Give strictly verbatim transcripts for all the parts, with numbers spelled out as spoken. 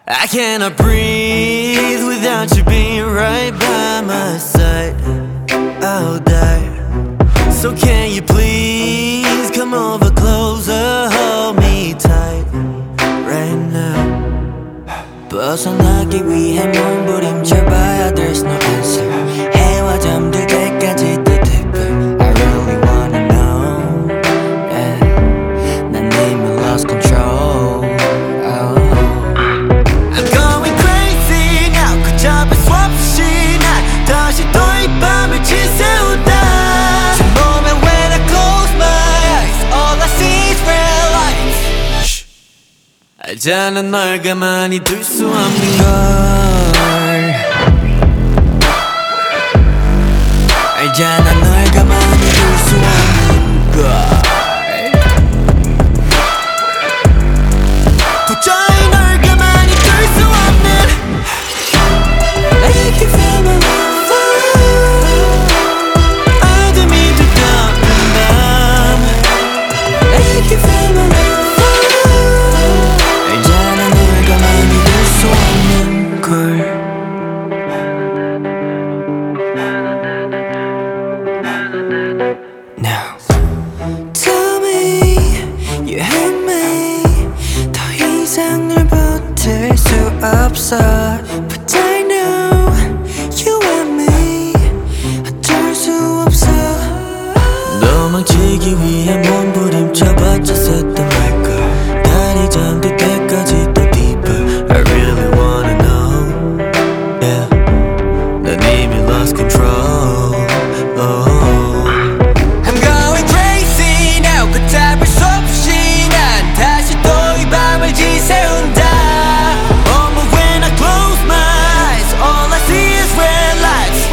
I cannot breathe without you being right by my side. I'll die. So can you please come over closer, hold me tight right now. 벗어나기 위해 몸부림쳐봐야 there's no answer. 해와 잠들 때까지 더 deeper. I really wanna know. Yeah. 난 이미 lost control. Oh. I'm going crazy now. 걷잡을 수 없이 난 다시 또 이 밤을 지새우다. 제 몸에 when I close my eyes, all I see is red lights. 알잖아 널 가만히 둘 수 없는 걸. 알잖아 널 가만히 둘 수 없는 걸. 도저히 널 가만히 둘 수 없는. Make you feel my love. 어둠이 두꺼운 밤. Make you feel my love. 알잖아 널 가만히 둘 수 없는 걸. Now tell me you hate me. 더 이상 널 버틸 수 없어. But I know you want me. 어쩔 수 없어. 도망치기 위해 몸부림쳐봤자 샜단 말걸. 달이 잠들 때까지 더 deeper. I really wanna know. Yeah. 난 이미 lost control. Oh. I'm going crazy now. 걷잡을 수 없이 난 다시 또 이 밤을 지새운다. Oh, but when I close my eyes, all I see is red lights.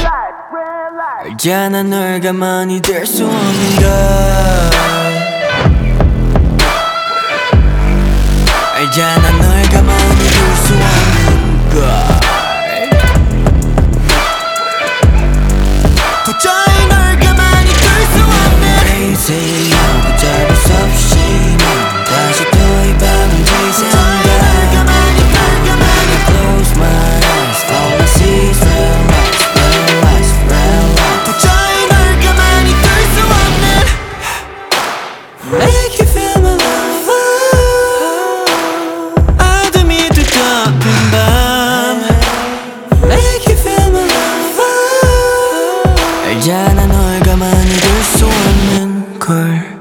알잖아 널 가만히 둘 수 없는 걸. 알잖아 널 가만히 둘 수 없는 걸. 도저히 널 가만히 둘 수 없는. Crazy now. 걷잡을 수 없이 난 다시 또 이 밤을 지새운다. Close my eyes, all I see is red lights, red lights, red lights. 도저히 널 가만히 둘 수 없는. Make you feel my love. 어둠이 두꺼운 밤. Make you feel my love. 알잖아 널 가만히 둘 수 없는 걸.